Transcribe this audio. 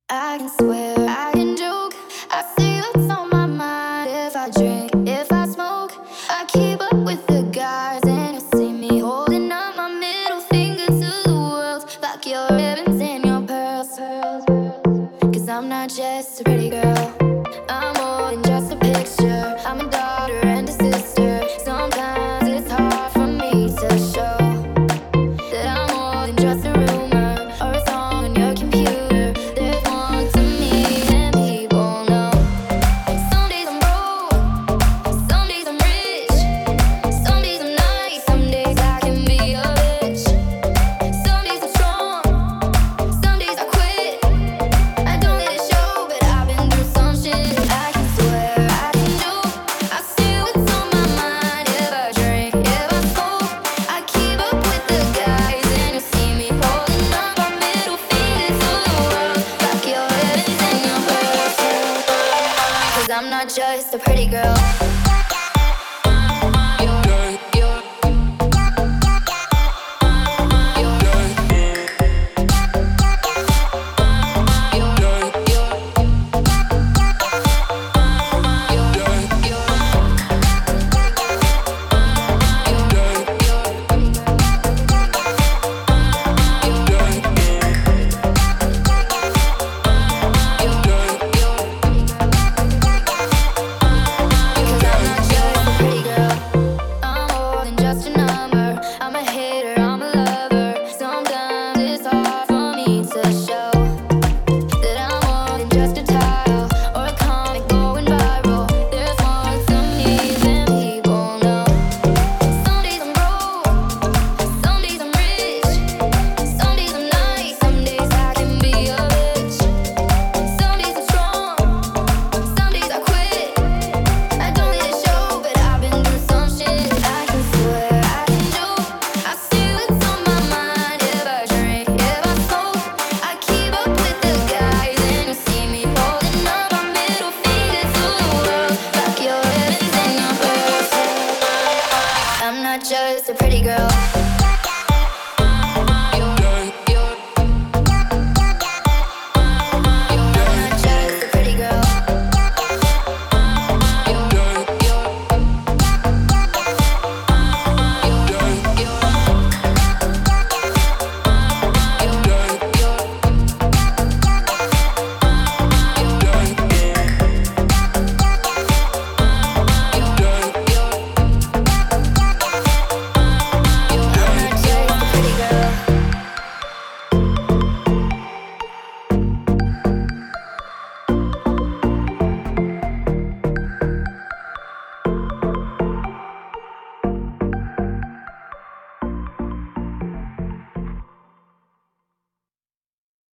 I can swear, I can joke. I see what's on my mind. If I drink, if I smoke, I keep up with the guys, and you see me holding up my middle finger to the world. Like your ribbons and your pearls. Cause I'm not just a pretty girl, I'm more than just a picture. I'm a daughter and a sister. Sometimes it's hard for me to show that I'm more than just a rumor or a song on your computer. There's more to me than people know. Some days I'm broke, some days I'm rich, some days I'm nice, some days I can be a bitch. Some days I'm strong, some days I quit. I don't let it show, but I've been through some shit. I can swear, I can joke. I see what's on my mind. If I drink, if I smoke, I keep up with the guys, and you see me holding up my middle finger to the world. Like your ribbons and your pearls. Cause I'm not just a pretty girl.